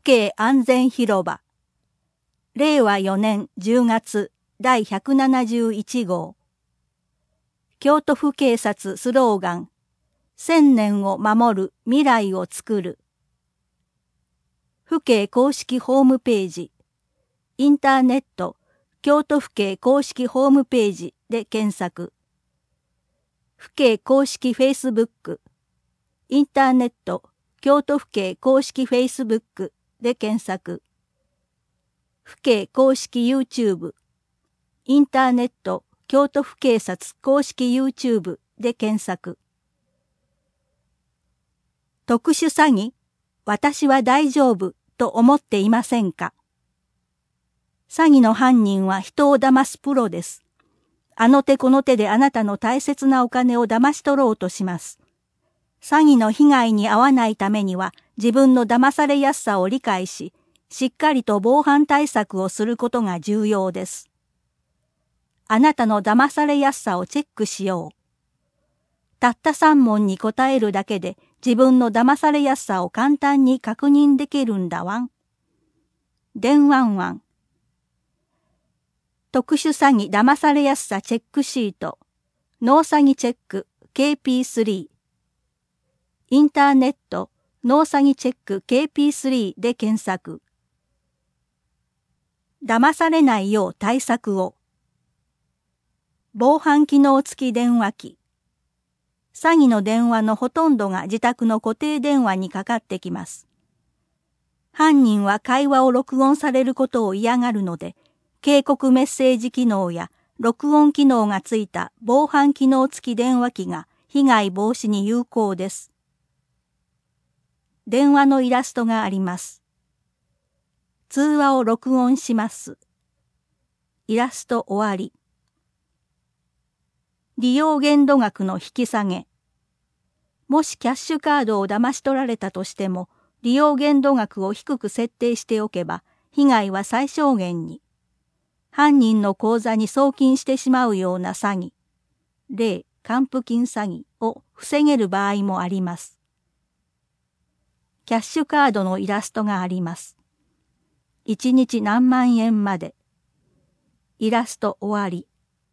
警安全広場令和4年10月第171号京都府警察スローガン1000年を守る未来をつくる府警公式ホームページインターネット京都府警公式ホームページで検索府警公式フェイスブックインターネット京都府警公式フェイスブックで検索府警公式 YouTube インターネット京都府警察公式 YouTube で検索特殊詐欺私は大丈夫と思っていませんか詐欺の犯人は人を騙すプロです。あの手この手であなたの大切なお金を騙し取ろうとします。詐欺の被害に遭わないためには自分の騙されやすさを理解し、しっかりと防犯対策をすることが重要です。あなたの騙されやすさをチェックしよう。たった3問に答えるだけで自分の騙されやすさを簡単に確認できるんだわん。電話ワン。特殊詐欺騙されやすさチェックシート、ノー詐欺チェック KP3。インターネットノー詐欺チェック KP3 で検索。騙されないよう対策を。防犯機能付き電話機。詐欺の電話のほとんどが自宅の固定電話にかかってきます。犯人は会話を録音されることを嫌がるので、警告メッセージ機能や録音機能がついた防犯機能付き電話機が被害防止に有効です。電話のイラストがあります。通話を録音します。イラスト終わり。利用限度額の引き下げ。もしキャッシュカードを騙し取られたとしても、利用限度額を低く設定しておけば、被害は最小限に。犯人の口座に送金してしまうような詐欺、例還付金詐欺を防げる場合もあります。キャッシュカードのイラストがあります。1日何万円まで。イラスト終わり。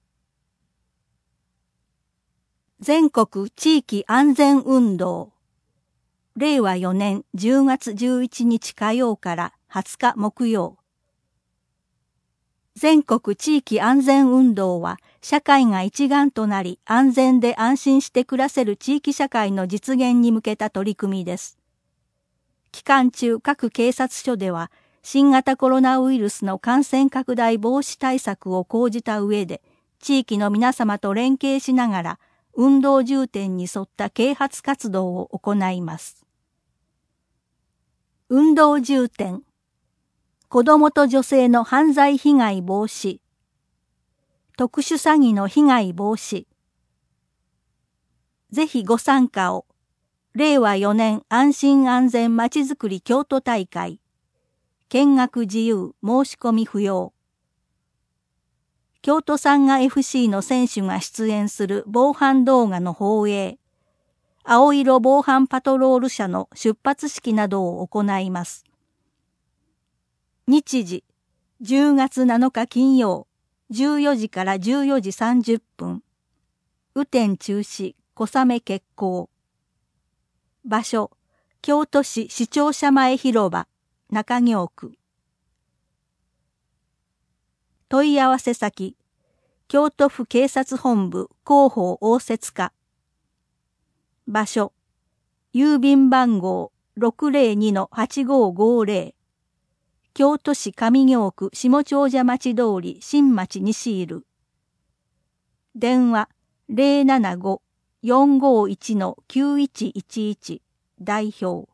全国地域安全運動。令和4年10月11日火曜から20日木曜。全国地域安全運動は社会が一丸となり安全で安心して暮らせる地域社会の実現に向けた取り組みです。期間中各警察署では新型コロナウイルスの感染拡大防止対策を講じた上で地域の皆様と連携しながら運動重点に沿った啓発活動を行います。運動重点子どもと女性の犯罪被害防止、特殊詐欺の被害防止。ぜひご参加を。令和4年安心安全まちづくり京都大会。見学自由、申し込み不要。京都サンガ FC の選手が出演する防犯動画の放映。青色防犯パトロール車の出発式などを行います。日時10月7日金曜14時から14時30分雨天中止小雨決行場所京都市市庁舎前広場中京区問い合わせ先京都府警察本部広報応接課場所郵便番号 602-8550京都市上京区下長者町通り新町西入電話 075-451-9111 代表